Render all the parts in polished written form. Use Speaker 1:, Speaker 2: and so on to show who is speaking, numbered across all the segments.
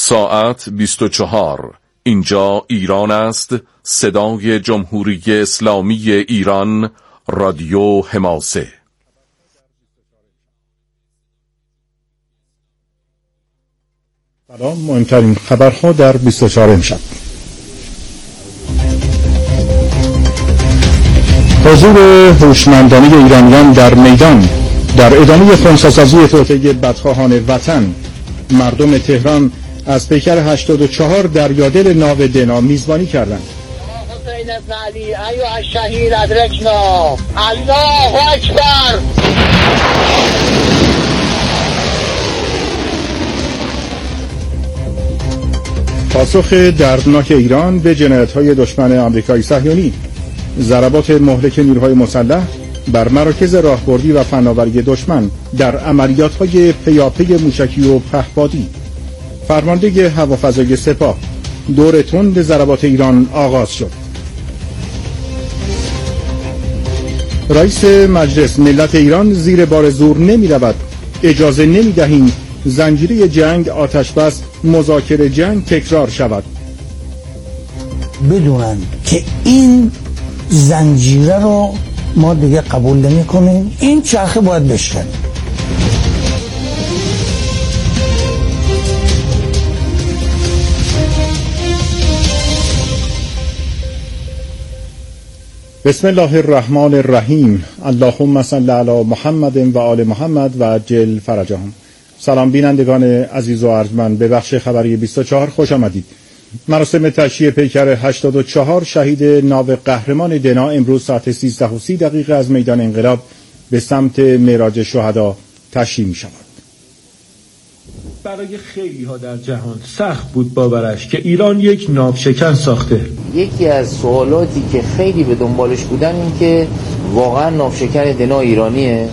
Speaker 1: ساعت 24. اینجا ایران است. صدای جمهوری اسلامی ایران، رادیو حماسه.
Speaker 2: سلام. مهمترین خبرها در 24 امشب. حضور هوشمندانه ایرانیان در میدان در ادامه خنثی‌سازی توطئه بدخواهان وطن. مردم تهران از پیکر 84 در یادل ناو دنا میزبانی کردند.
Speaker 3: حسین ابن علی ایها الشهید ادرکنا، الله اکبر.
Speaker 2: پاسخ دردناک ایران به جنایت‌های دشمن آمریکایی صهیونی. ضربات مهلک نیروهای مسلح بر مراکز راهبردی و فناوری دشمن در عملیات‌های پیاپی موشکی و پهپادی. فرمانده هوافضای سپاه: دور تند ضربات ایران آغاز شد. رئیس مجلس: ملت ایران زیر بار زور نمی رود، اجازه نمی دهیم زنجیره جنگ آتش بس مذاکره جنگ تکرار شود.
Speaker 4: بدونن که این زنجیره رو ما دیگه قبول نمی کنیم، این چرخه باید بشکنیم.
Speaker 2: بسم الله الرحمن الرحیم. اللهم صل علی محمد و آل محمد و عجل فرجهم. سلام بینندگان عزیز و ارجمند، به بخش خبری 24 خوش آمدید. مراسم تشییع پیکر 84 شهید ناو قهرمان دنا امروز ساعت 13:30 از میدان انقلاب به سمت معراج شهدا تشییع می شود.
Speaker 5: برای خیلی ها در جهان سخت بود باورش که ایران یک ناوشکن ساخته.
Speaker 6: یکی از سوالاتی که خیلی به دنبالش بودن این که واقعا ناوشکن دنا ایرانیه؟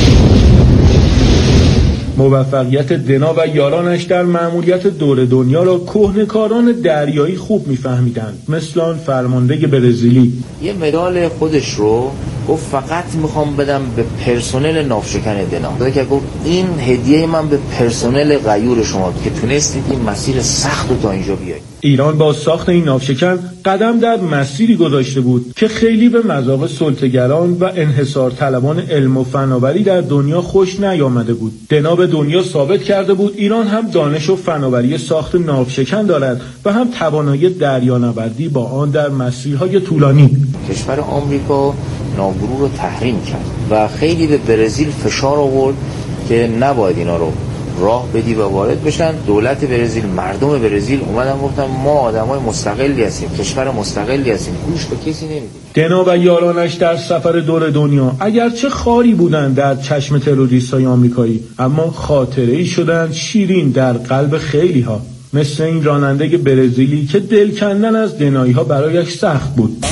Speaker 5: موفقیت دنا و یارانش در مأموریت دور دنیا را کهنه‌کاران دریایی خوب می‌فهمیدند، مثل آن فرمانده برزیلی.
Speaker 6: یه مدال خودش رو گفت فقط میخوام بدم به پرسنل ناوشکن دنا. که گفت این هدیه من به پرسنل غیور شما که تونستید این مسیر سخت رو تا اینجا بیایید.
Speaker 5: ایران با ساخت این ناوشکن قدم در مسیری گذاشته بود که خیلی به مذاق سلطه‌گران و انحصار طلبان علم و فناوری در دنیا خوش نیامده بود. دنا به دنیا ثابت کرده بود ایران هم دانش و فناوری ساخت ناوشکن دارد و هم توانایی دریانوردی با آن در مسیرهای طولانی.
Speaker 6: کشور آمریکا ناوگروه رو تحریم کرد و خیلی به برزیل فشار آورد که نباید اینا رو راه بدی و وارد بشن. دولت برزیل، مردم برزیل اومدن گفتن ما آدمای مستقلی هستیم، کشور مستقلی هستیم، گوش به کسی نمیدیم.
Speaker 5: دنا و یارانش در سفر دور دنیا اگرچه خاری بودند در چشم تروریست‌های آمریکایی، اما خاطره‌ای شدند شیرین در قلب خیلی ها، مثل این راننده برزیلی که دل کندن از دنایی ها برایش سخت بود.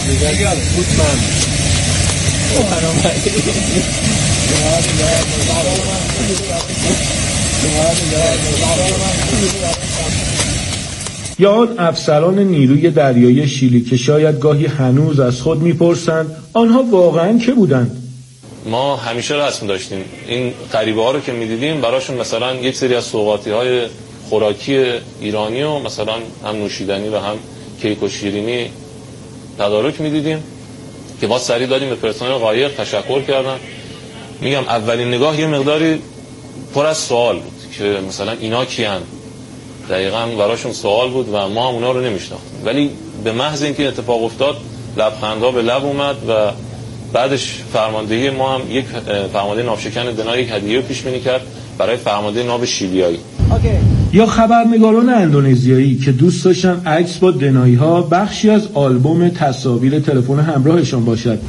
Speaker 5: یا آن افسران نیروی دریایی شیلی که شاید گاهی هنوز از خود میپرسند آنها واقعا که بودند؟
Speaker 7: ما همیشه رسم داشتیم این غریبه ها رو که میدیدیم براشون مثلا یک سری از سوغاتی های خوراکی ایرانی و مثلا هم نوشیدنی و هم کیک و شیرینی تدارک میدیدیم که ما سریع دادیم به پرسنل قایق، تشکر کردن. میگم اولین نگاه یه مقداری پر از سوال بود که مثلا اینا کیان؟ دقیقاً براشون سوال بود و ما هم اونا رو نمیشناختیم، ولی به محض اینکه اتفاق افتاد لبخندها به لب اومد و بعدش فرماندهی ما هم یک فرمانده ناوشکن دنا یک هدیه رو پیش بینی کرد برای فرمانده ناو شیلیایی.
Speaker 5: یا خبرنگاران اندونزیایی که دوست داشتن عکس با دنایی ها بخشی از آلبوم تصاویر تلفن همراهشان باشد.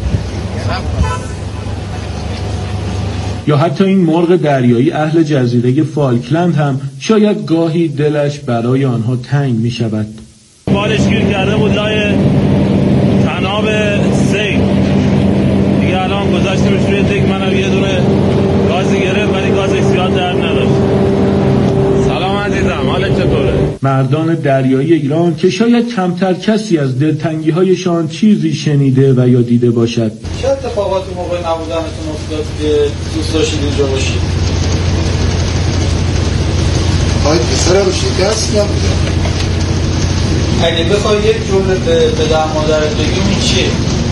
Speaker 5: یا حتی این مرغ دریایی اهل جزیره فالکلند هم شاید گاهی دلش برای آنها تنگ می شود.
Speaker 8: بالش گیر کرده بود لای تناب سیل دیگه، الان گذاشتیمش روی دک. منم یه دونه گازی گرفت ولی گازش زیاد در نداشت. سلام عزیزم، حالت چطوره؟
Speaker 5: مردان دریایی ایران که شاید کمتر کسی از دلتنگی هایشان چیزی شنیده و یا دیده باشد.
Speaker 9: چه اتفاقاتی موقع نبودنتون افتاد که دوست داشتید اینجا باشید؟
Speaker 10: پای پسرم شکست نبوده.
Speaker 9: اگه بخوای یک جمله به پدر مادرت بگیم این چیه؟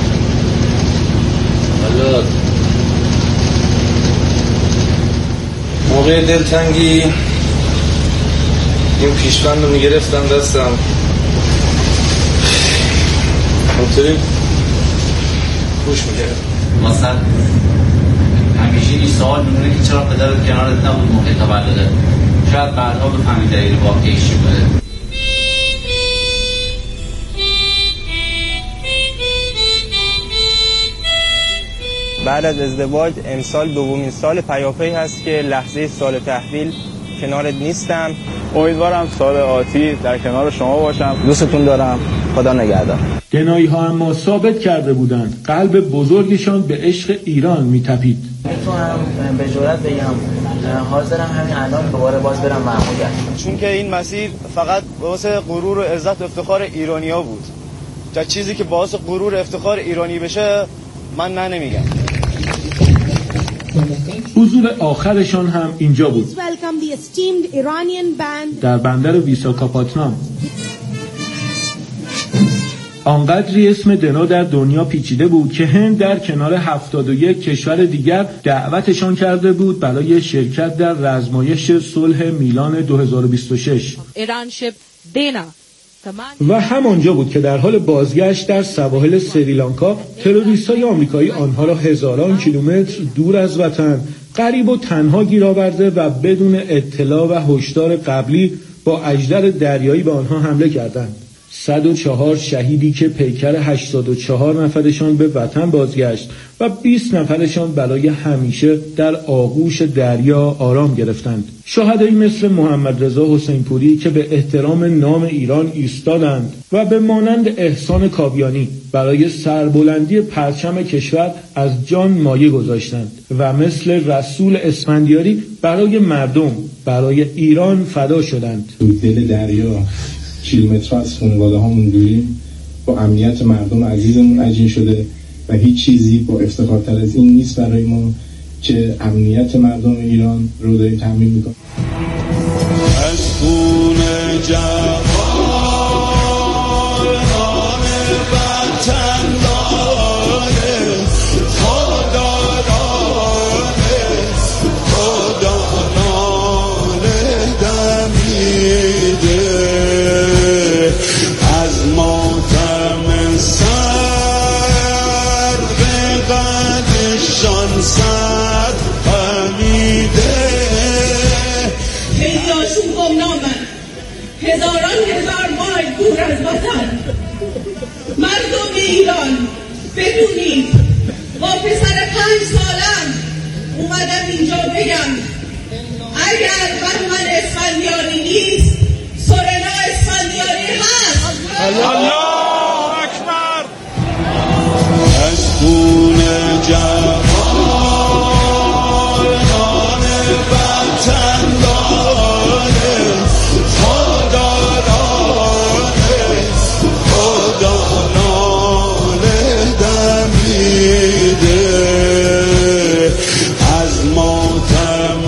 Speaker 8: حالا موقع دلتنگی این پیشبند رو میگرفتم دستم، اونطوری گوش میگرد.
Speaker 11: مثلا همیشه این سوال میمونه که چرا پدرت کنارت نبود موقع تولدت؟ شاید بعدها بفهمی دلیل واقعیش چی بوده.
Speaker 12: بعد از ازدواج امسال دومین سال پیاپی هست که لحظه سال تحویل کنارت نیستم.
Speaker 13: امیدوارم سال آتی در کنار شما باشم.
Speaker 12: دوستتون دارم. خدا نگهدار.
Speaker 5: دنایی ها اما ثابت کرده بودند قلب بزرگشان به عشق ایران میتپید.
Speaker 14: میتونم به جرئت بگم حاضرم همین الان دوباره باز برم مأموریت،
Speaker 12: چون که این مسیر فقط واسه غرور و عزت و افتخار ایرانی‌ها بود. تا چیزی که باعث غرور و افتخار ایرانی بشه من نمیگم.
Speaker 5: حضور آخرشان هم اینجا بود، در بندر ویساکاپاتنام. آنقدری اسم دنا در دنیا پیچیده بود که هند در کنار 71 کشور دیگر دعوتشان کرده بود برای شرکت در رزمایش صلح میلان 2026. و همانجا بود که در حال بازگشت در سواحل سریلانکا تروریست‌های آمریکایی آنها را هزاران کیلومتر دور از وطن غریب و تنها گیر آورده و بدون اطلاع و هشدار قبلی با اژدر دریایی به آنها حمله کردند. 104 شهیدی که پیکر 84 نفرشان به وطن بازگشت و 20 نفرشان برای همیشه در آغوش دریا آرام گرفتند. شهدایی مثل محمد رضا حسین پوری که به احترام نام ایران ایستادند و به مانند احسان کاویانی برای سربلندی پرچم کشور از جان مایه گذاشتند و مثل رسول اسفندیاری برای مردم، برای ایران فدا شدند.
Speaker 15: دل دریا کیلومترها از خانواده هامون دوریم، با امنیت مردم عزیزمون عجین شده و هیچ چیزی با افتخارتر از این نیست برای ما که امنیت مردم ایران رو داریم تامین میکنیم.
Speaker 16: از خون جوان وطن داره خدا ناله دمیده از ماتم سر به قدشان سر خمیده.
Speaker 17: پیداشون گمنامن، هزاران هزار مایل دور از وطن. مردم ایران بدونید با پسر 5 سالم اومدم اینجا بگم اگر بهمن اسفندیاری نیست سورنا اسفندیاری هست.
Speaker 16: الله اکبر. از خون جوانان وطن داره خدا ناله دمیده از ماتم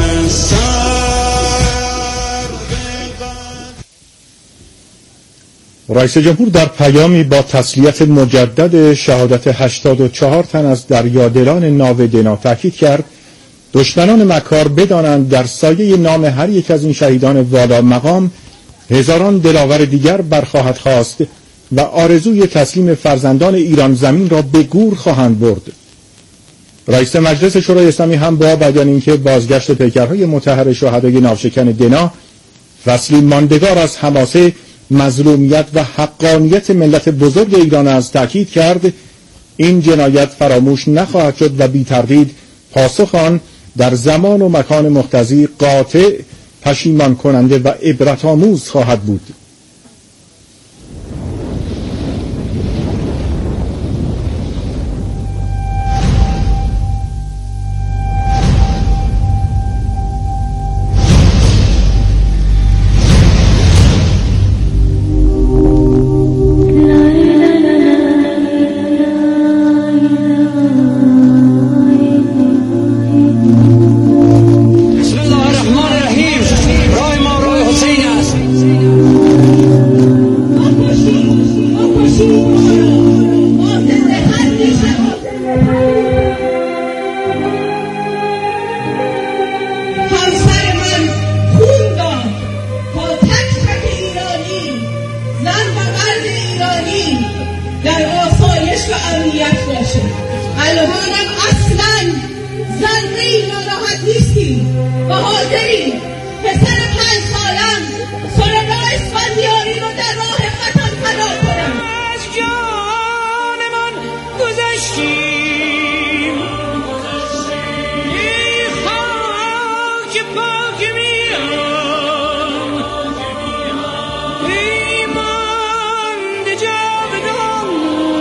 Speaker 2: رئیس جمهور در پیامی با تسلیت مجدد شهادت 84 تن از دریادلان ناو دنا تاکید کرد دشمنان مکار بدانند در سایه نام هر یک از این شهیدان والا مقام هزاران دلاور دیگر برخواهد خواست و آرزوی تسلیم فرزندان ایران زمین را به گور خواهند برد. رئیس مجلس شورای اسلامی هم با بیان اینکه بازگشت پیکرهای مطهر شهدای ناوشکن دنا فصلی ماندگار از حماسه، مظلومیت و حقانیت ملت بزرگ ایران است تأکید کرد این جنایت فراموش نخواهد شد و بی تردید پاسخ آن در زمان و مکان مقتضی قاطع، پشیمان کننده و عبرت آموز خواهد بود.
Speaker 17: آزاد نیستیم و حاضریم پسر 5 سالم سلیمان اسفندیاری رو در راه وطن فدا کنم.
Speaker 16: از جانمان گذشتیم ای خاک پاک میان ای مانده جاودان.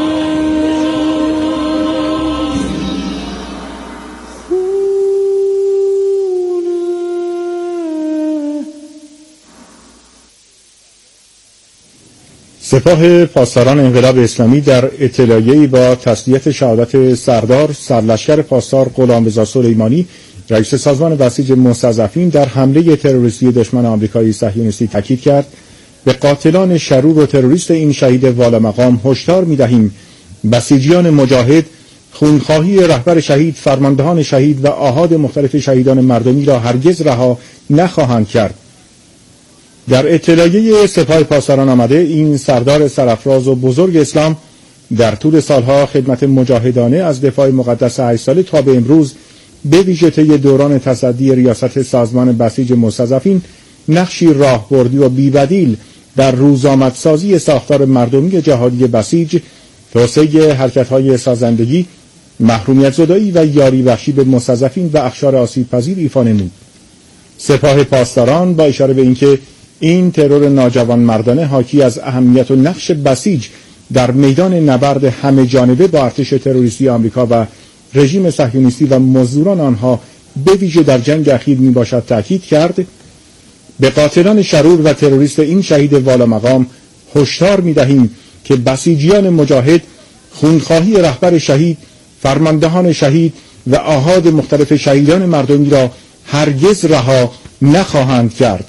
Speaker 2: سپاه پاسداران انقلاب اسلامی در اطلاعیه‌ای با تسلیت شهادت سردار سرلشکر پاسدار غلامرضا سلیمانی رئیس سازمان بسیج مستضعفین در حمله تروریستی دشمن آمریکایی صهیونیستی تاکید کرد به قاتلان شرور و تروریست این شهید والامقام هشدار می‌دهیم بسیجیان مجاهد خونخواهی رهبر شهید، فرماندهان شهید و آحاد مختلف شهیدان مردمی را هرگز رها نخواهند کرد. در اطلاعیه سپاه پاسداران آمده این سردار سرافراز و بزرگ اسلام در طول سالها خدمت مجاهدانه از دفاع مقدس 8 ساله تا به امروز به ویژه طی دوران تصدی ریاست سازمان بسیج مستضعفین نقشی راهبردی و بی‌بدیل در روزآمدسازی ساختار مردمی جهادی بسیج، توسعه حرکت‌های سازندگی، محرومیت زدایی و یاری بخشی به مستضعفین و اقشار آسیب‌پذیر ایفا نمود. سپاه پاسداران با اشاره به اینکه این ترور ناجوان مردانه حاکی از اهمیت و نقش بسیج در میدان نبرد همه جانبه با ارتش تروریستی آمریکا و رژیم صهیونیستی و مزدوران آنها به ویژه در جنگ اخیر می باشد تأکید کرد به قاتلان شرور و تروریست این شهید والامقام هشدار می دهیم که بسیجیان مجاهد خونخواهی رهبر شهید، فرماندهان شهید و آحاد مختلف شهیدان مردمی را هرگز رها نخواهند کرد.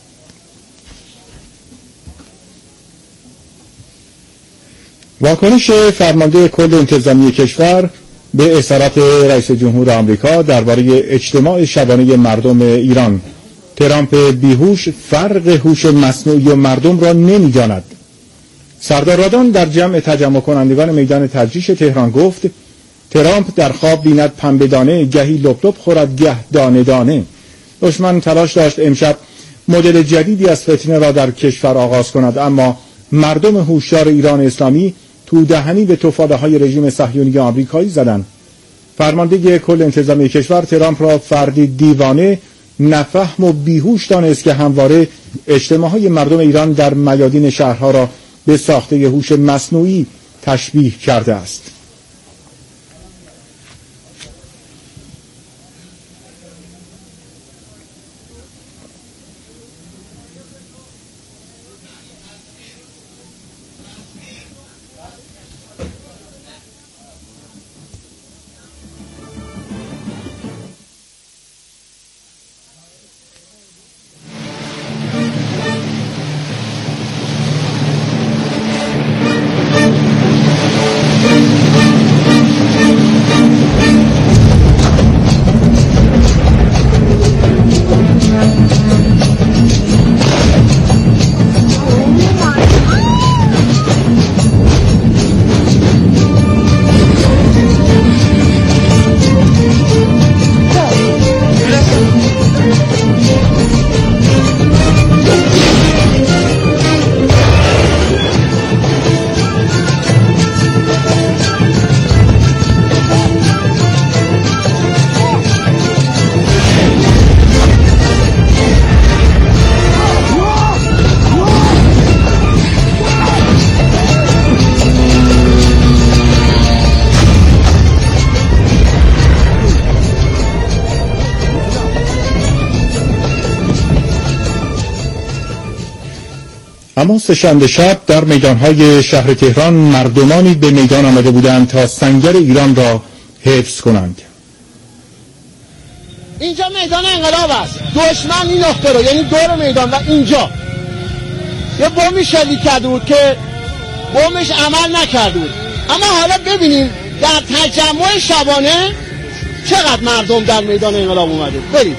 Speaker 2: واکنش فرمانده کل انتظامی کشور به اصرار رئیس جمهور آمریکا درباره اجتماع شبانه مردم ایران. ترامپ بیهوش فرق هوش مصنوعی و مردم را نمی‌داند. سردار رادان در جمع تجمع کنندگان میدان تجریش تهران گفت ترامپ در خواب بیند پنبه دانه، گهی لپ لپ خورد گه دانه دانه. دشمن تلاش داشت امشب مدل جدیدی از فتنه را در کشور آغاز کند، اما مردم هوشیار ایران اسلامی تو دهنی به تفاله‌های رژیم صهیونی آمریکایی زدند. فرمانده کل انتظامی کشور ترامپ را فردی دیوانه، نفهم و بیهوش دانست که همواره اجتماعهای مردم ایران در میادین شهرها را به ساخته هوش مصنوعی تشبیه کرده است. اما سه‌شنبه شب در میدانهای شهر تهران مردمانی به میدان آمده بودند تا سنگر ایران را حفظ کنند.
Speaker 3: اینجا میدان انقلاب است. دشمن این نقطه رو، یعنی دور میدان و اینجا یه بمبی شلیک کرده بود که بمبش عمل نکرده بود. اما حالا ببینیم در تجمع شبانه چقدر مردم در میدان انقلاب اومده. برید.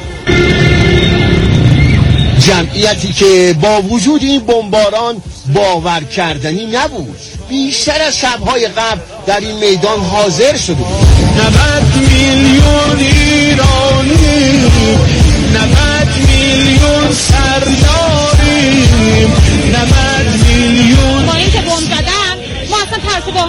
Speaker 18: جمعیتی که با وجود این بمباران باور کردنی نبود، بیشتر از شب‌های قبل در این میدان حاضر شده بود.
Speaker 16: 90 میلیون ایرانی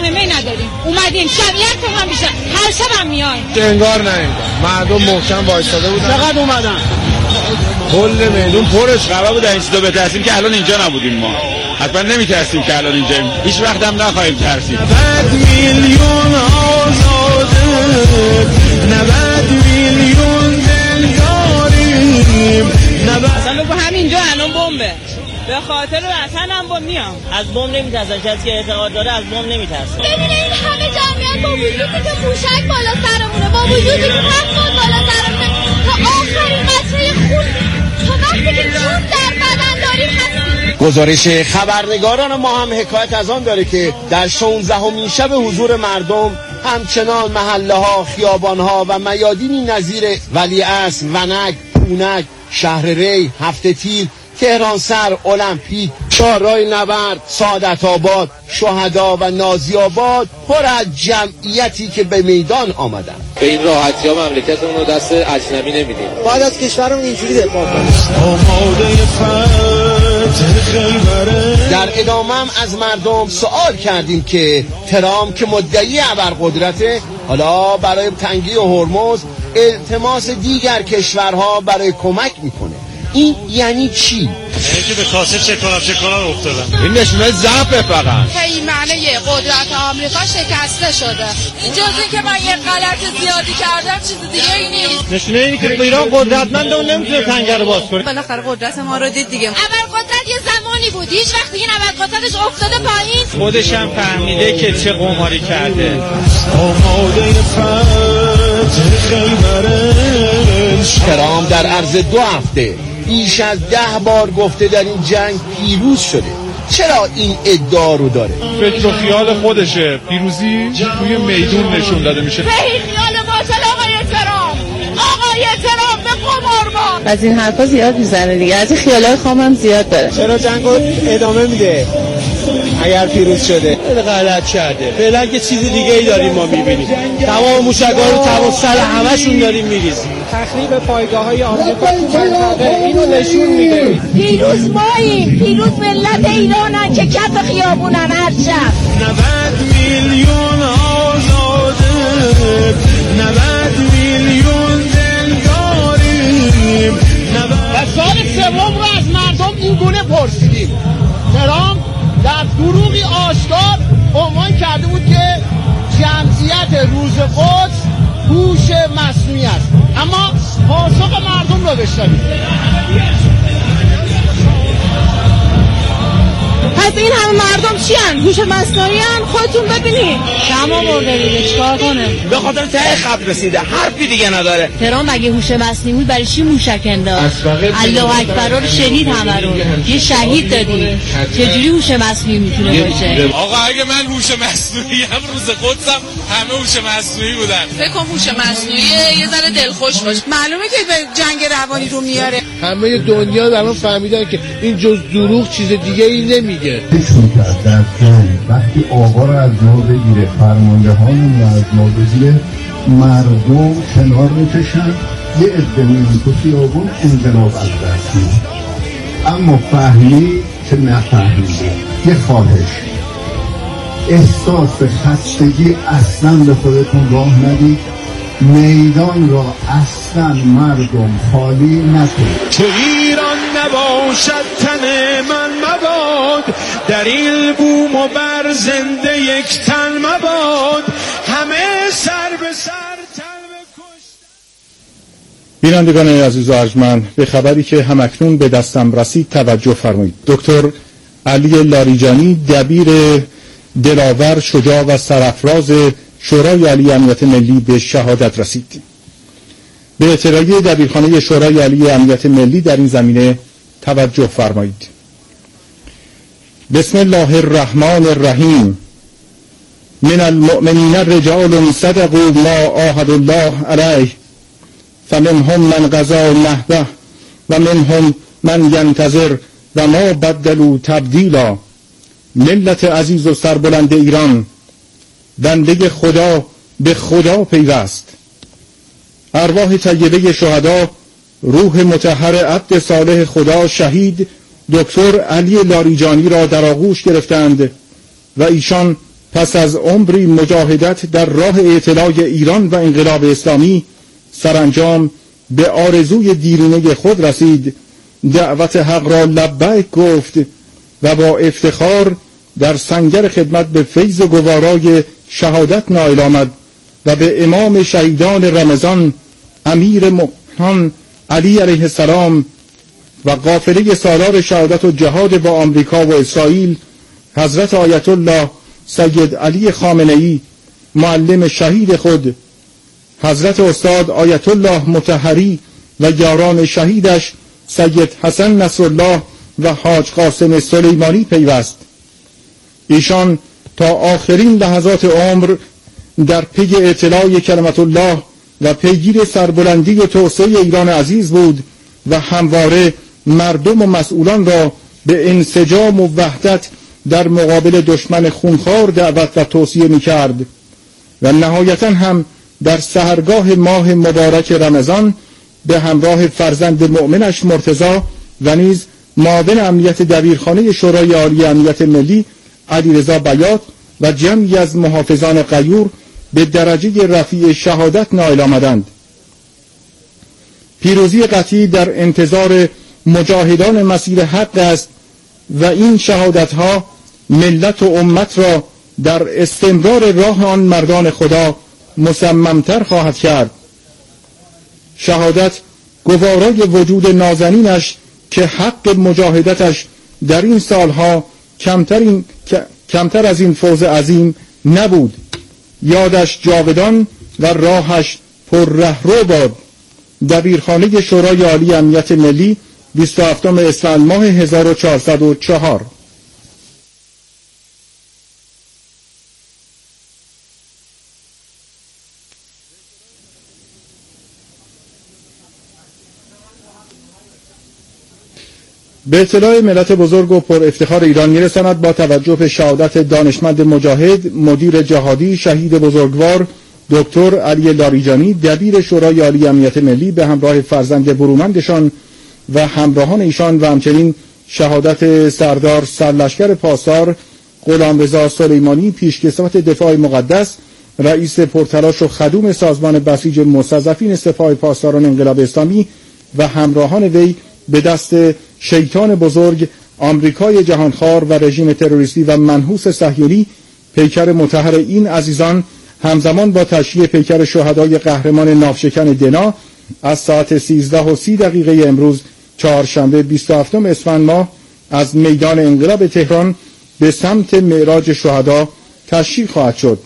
Speaker 17: برنامه نداریم، اومدیم شبیه هم بیشتر، هر شب هم میایم.
Speaker 19: انگار نه انگار مردم محکم وایساده بودن.
Speaker 3: چقدر اومدن؟
Speaker 19: کل میدون پرش قرار بود این چیزا بترسیم که الان اینجا نبودیم. ما حتما نمیترسیم که الان اینجا، هیچ وقت هم نخواهیم ترسید.
Speaker 16: 90 میلیون آزاده، 90 میلیون دل داریم.
Speaker 14: اصلا با همینجا الان بمبه، به خاطر وطن هم با میام. از بمب نمیترسن، کسی که اعتقاد داره از بمب نمیترسه.
Speaker 17: ببینه این همه جمعیت با وجودی که موشک بالا سرمونه، با وجودی که پسمون بالا سرمونه، تا آخرین قطره خون، تا وقتی که جون در بدن داریم هستیم.
Speaker 18: گزارش خبرنگاران ما هم حکایت از آن داره که در 16مین شب حضور مردم همچنان محله ها، خیابان ها و میادینی نظیر ولیعصر، ونک، پونک، شهر ری، هفته تیر، تهران سر، المپیک، چهارراه نبرد، سعادت آباد، شهدا و نازی آباد پر از جمعیتی که به میدان آمدن.
Speaker 6: به این راحتی ها مملکتمون رو دست اجنبی نمیدیم.
Speaker 3: باید از کشورمون اینجوری دفاع کنیم.
Speaker 18: در ادامه هم از مردم سوال کردیم که ترامپ که مدعی ابرقدرته، حالا برای تنگی هرمز التماس دیگر کشورها برای کمک میکنه. این یعنی چی؟
Speaker 8: یعنی که به کاسه چکانم افتادن.
Speaker 19: این نشونه ضعف فقط.
Speaker 17: این معنی قدرت آمریکا شکسته شده. این جز این که من یه غلط زیادی کردم چیز دیگه ای نیست.
Speaker 3: نشونه اینه که ایران قدرتمنده و نمیتونه تنگه رو باز کنه.
Speaker 17: بالاخره قدرت ما رو دید دیگه. ابرقدرت یه زمانی بود، هیچ وقت دیگه ابرقدرتش افتاده پایین.
Speaker 3: خودش هم فهمیده که چه قماری کرده.
Speaker 18: ترامپ در عرض 2 هفته بیش از 10 بار گفته در این جنگ پیروز شده. چرا این ادعا رو داره؟
Speaker 19: فکر و خیال خودشه. پیروزی توی میدون نشون داده میشه.
Speaker 17: به خیال باطل آقای ترامپ، آقای ترامپ به قمار با.
Speaker 14: از این حرفا زیاد میزنه دیگه، از این خیالای خام هم زیاد داره.
Speaker 3: چرا جنگو ادامه میده؟ اگر پیروز شده غلط کرده. فعلا که چیز دیگه ای داریم ما میبینیم. تمام موشک‌ها رو تمام سر همشون داریم میریزیم. تخریب پایگاه‌های آمریکا تو منطقه اینو نشون میده.
Speaker 17: پیروز ماییم، پیروز ملت ایرانن که کف خیابونن هر شب.
Speaker 16: 90 میلیون آزاده، 90 میلیون دل داریم.
Speaker 3: و سال سوم رو از مردم اینگونه پرسیدیم. ترامپ در دروغی آشکار عنوان کرده بود که جمعیت روز قدس هوش مصنوعی است، اما پاسخ مردم رو بشنوید.
Speaker 17: پس این همه مردم چی هن؟ هوش مصنوعی هن؟ خودتون ببینید.
Speaker 14: شما برده دیگه چکار کنه؟
Speaker 3: به خاطر ته خط رسیده، حرفی دیگه نداره.
Speaker 14: ترامپ اگه هوش مصنوعی بود برای چی موشک انداخت؟ الله اکبر رو شنید همه رو. یه شهید دادی. چجوری هوش مصنوعی میتونه باشه؟
Speaker 7: آقا اگه من هوش مصنوعی هم روز قدسم همه هوش مصنوعی بودن.
Speaker 17: فکر کنم هوش مصنوعی یه ذره دلخوش باشه. معلومه که به جنگ روانی رو میاره.
Speaker 19: همه دنیا الان فهمیدن که این جز دروغ چیز دیگه ای نمیگه.
Speaker 15: حس میکرد در جنگ وقتی آقا رو از ما بگیره، فرمانده هامون رو از ما بگیره، مردم کنار میکشن، یه عده میان تو خیابون انقلاب از دست میاد. اما فهمی که نفهمیده. یه خواهش، احساس خستگی اصلا به خودتون راه ندید، میدان را اصلا مردم خالی نکنید.
Speaker 16: تو ایران نباشد تن من مباد، در این بوم و بر زنده یک تن مباد، همه سر به سر تن بکشت.
Speaker 2: بینندگان عزیز و ارجمند، به خبری که همکنون به دستم رسید توجه فرمایید. دکتر علی لاریجانی، دبیر دلاور، شجاع و سرافراز شورای عالی امنیت ملی، به شهادت رسید. به اطلاعیه دبیرخانه شورای عالی امنیت ملی در این زمینه توجه فرمایید. بسم الله الرحمن الرحیم. من المؤمنین رجال صدقوا ما عاهدوا الله علیه فمنهم من قضى نحبه و منهم من ینتظر و ما بدلوا تبدیلا. ملت عزیز و سربلند ایران، بنده خدا به خدا پیوست. ارواح طیبه شهدا، روح مطهر عبد صالح خدا شهید دکتر علی لاریجانی را در آغوش گرفتند و ایشان پس از عمری مجاهدت در راه اعتلاء ایران و انقلاب اسلامی سرانجام به آرزوی دیرینه خود رسید، دعوت حق را لبیک گفت و با افتخار در سنگر خدمت به فیض گوارای شهادت نائل آمد و به امام شهیدان رمضان امیر مؤمنان علی علیه السلام و قافله سالار شهادت و جهاد با آمریکا و اسرائیل حضرت آیت الله سید علی خامنه‌ای معلم شهید خود، حضرت استاد آیت الله مطهری و یاران شهیدش سید حسن نصرالله و حاج قاسم سلیمانی پیوست. ایشان تا آخرین لحظات عمر در پی اطلاع کلمت الله و پیگیر سربلندی و توسعه ایران عزیز بود و همواره مردم و مسئولان را به انسجام و وحدت در مقابل دشمن خونخوار دعوت و توصیه می‌کرد و نهایتاً هم در سحرگاه ماه مبارک رمضان به همراه فرزند مؤمنش مرتضی و نیز معاون امنیت دبیرخانه شورای عالی امنیت ملی علیرضا بیات و جمعی از محافظان غیور به درجه رفیع شهادت نائل آمدند. پیروزی قطعی در انتظار مجاهدان مسیر حق است و این شهادتها ملت و امت را در استمرار راه آن مردان خدا مصممتر خواهد کرد. شهادت گوارای وجود نازنینش که حق مجاهدتش در این سالها کمتر از این فوز عظیم نبود. یادش جاودان و راهش پر رهرو باد. دبیرخانه شورای عالی امنیت ملی 27 اسفند ماه 1404. به اطلاع ملت بزرگ و پر افتخار ایران میرساند با توجه به شهادت دانشمند مجاهد مدیر جهادی شهید بزرگوار دکتر علی لاریجانی دبیر شورای عالی امنیت ملی به همراه فرزند برومندشان و همراهان ایشان و همچنین شهادت سردار سرلشکر پاسدار غلامرضا سلیمانی پیشکسوت دفاع مقدس رئیس پرتلاش و خدوم سازمان بسیج مستضعفین سپاه پاسداران انقلاب اسلامی و همراهان وی به دست شیطان بزرگ آمریکای جهانخوار و رژیم تروریستی و منحوس صهیونی پیکر مطهر این عزیزان همزمان با تشییع پیکر شهدای قهرمان ناوشکن دنا از ساعت 13:30 امروز چهارشنبه 27 اسفند ماه از میدان انقلاب تهران به سمت معراج شهدا تشییع خواهد شد.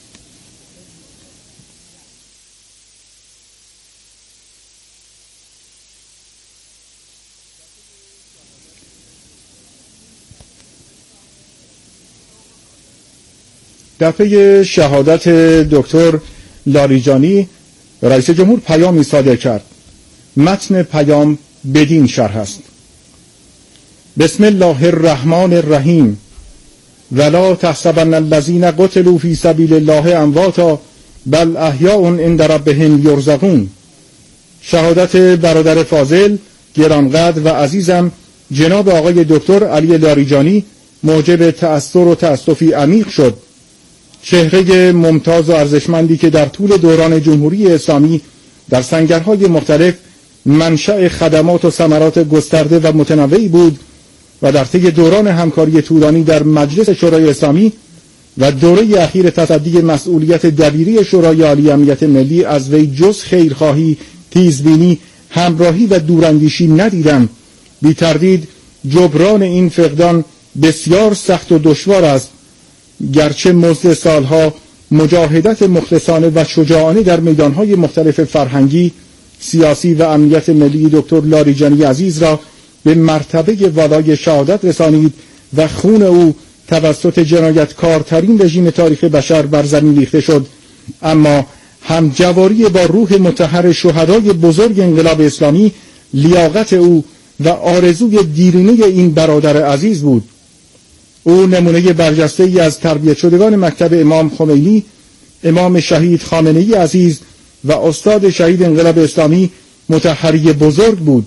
Speaker 2: در پی شهادت دکتر لاریجانی رئیس جمهور پیامی صادر کرد. متن پیام بدین شرح است: بسم الله الرحمن الرحیم ولا تحسبن الذین قتلوا فی سبیل الله امواتا بل احیاء عند ربهم یرزقون. شهادت برادر فاضل گرانقدر و عزیزم جناب آقای دکتر علی لاریجانی موجب تأثر و تأسفی عمیق شد. چهره ممتاز و ارزشمندی که در طول دوران جمهوری اسلامی در سنگرهای مختلف منشأ خدمات و ثمرات گسترده و متنوعی بود و در طی دوران همکاری طولانی در مجلس شورای اسلامی و دوره اخیر تصدی مسئولیت دبیری شورای عالی امنیت ملی از وی جز خیرخواهی، تیزبینی، همراهی و دوراندیشی ندیدم. بی تردید جبران این فقدان بسیار سخت و دشوار است، گرچه مزد سالها مجاهدت مخلصانه و شجاعانه در میدانهای مختلف فرهنگی، سیاسی و امنیت ملی دکتر لاریجانی عزیز را به مرتبه والای شهادت رسانید و خون او توسط جنایتکارترین رژیم تاریخ بشر بر زمین ریخته شد، اما همجواری با روح مطهر شهدای بزرگ انقلاب اسلامی لیاقت او و آرزوی دیرینه این برادر عزیز بود. او نمونه برجسته‌ای از تربیت شدگان مکتب امام خمینی، امام شهید خامنه‌ای عزیز و استاد شهید انقلاب اسلامی مطهری بزرگ بود.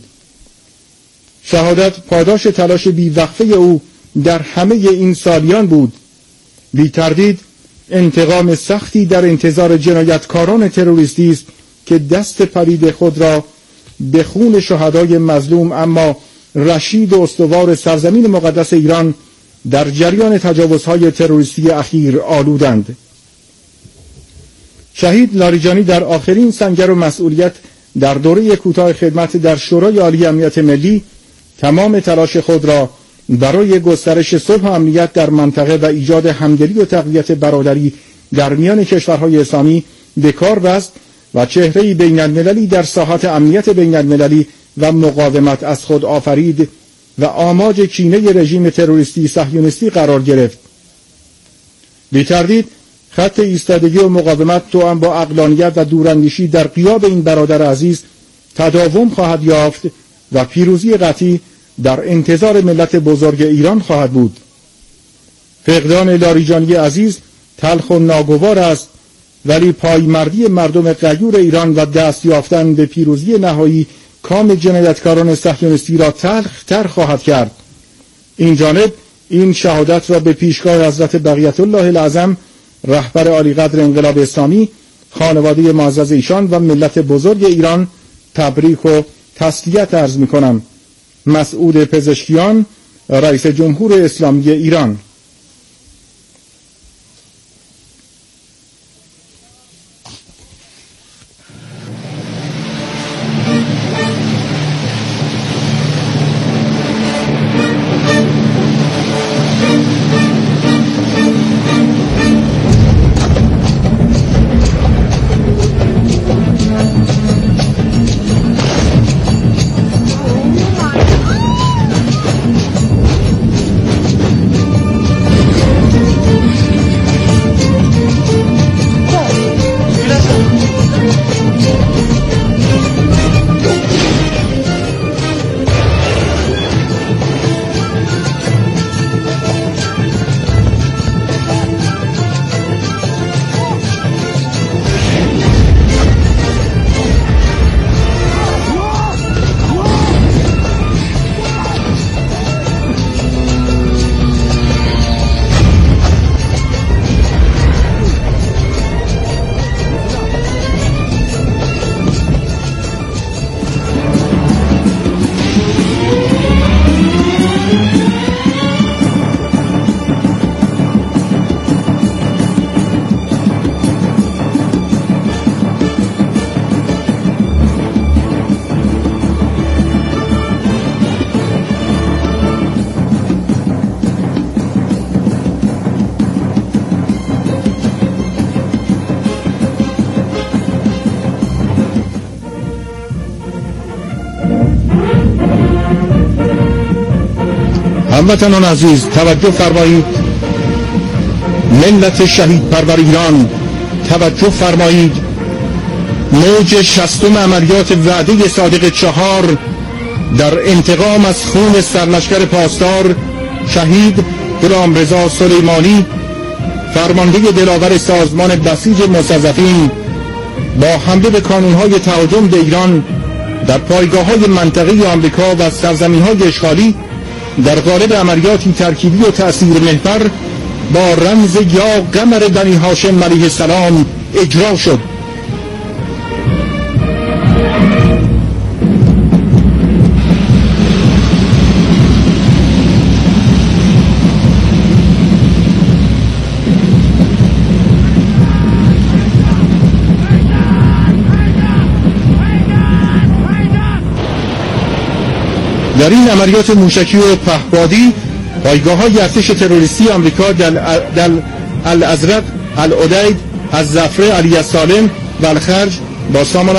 Speaker 2: شهادت پاداش تلاش بی‌وقفه او در همه این سالیان بود. بی تردید انتقام سختی در انتظار جنایتکاران تروریستی است که دست پلید خود را به خون شهدای مظلوم اما رشید و استوار سرزمین مقدس ایران در جریان تجاوزهای تروریستی اخیر آلودند. شهید لاریجانی در آخرین سنگر و مسئولیت در دوره کوتاه خدمت در شورای عالی امنیت ملی تمام تلاش خود را برای گسترش صلح و امنیت در منطقه و ایجاد همدلی و تقویت برادری در میان کشورهای اسلامی به کار بست و چهره‌ای بین‌المللی در ساحت امنیت بین‌المللی و مقاومت از خود آفرید و آماج کینه رژیم تروریستی صهیونیستی قرار گرفت. بی تردید خط ایستادگی و مقاومت توأم با عقلانیت و دوراندیشی در غیاب این برادر عزیز تداوم خواهد یافت و پیروزی قطعی در انتظار ملت بزرگ ایران خواهد بود. فقدان لاریجانی عزیز تلخ و ناگوار است، ولی پایمردی مردم غیور ایران و دست یافتن به پیروزی نهایی کام جنایتکاران صهیونیستی را تلخ‌تر خواهد کرد. این جانب این شهادت را به پیشگاه حضرت بقیت الله الاعظم رهبر عالیقدر انقلاب اسلامی، خانواده معزز ایشان و ملت بزرگ ایران تبریک و تسلیت عرض می‌کنم. مسعود پزشکیان، رئیس جمهور اسلامی ایران. هموطنان عزیز توجه فرمایید. ملت شهید پرور ایران توجه فرمایید. موج 60 عملیات وعده صادق 4 در انتقام از خون سرلشکر پاسدار شهید غلامرضا سلیمانی، فرمانده دلاور سازمان بسیج مستضعفین، با حمله به کانونهای تهاجم به ایران در پایگاه‌های منطقه آمریکا و سرزمین‌های اشغالی در قالب عملیاتی ترکیبی و تأثیر محور با رمز یا قمر بنی هاشم علیه السلام اجرا شد. در این عملیات موشکی و پهپادی پایگاه‌های ارتش تروریستی آمریکا در الازرق، العدید، الزفره، علی السالم و الخرج با سامان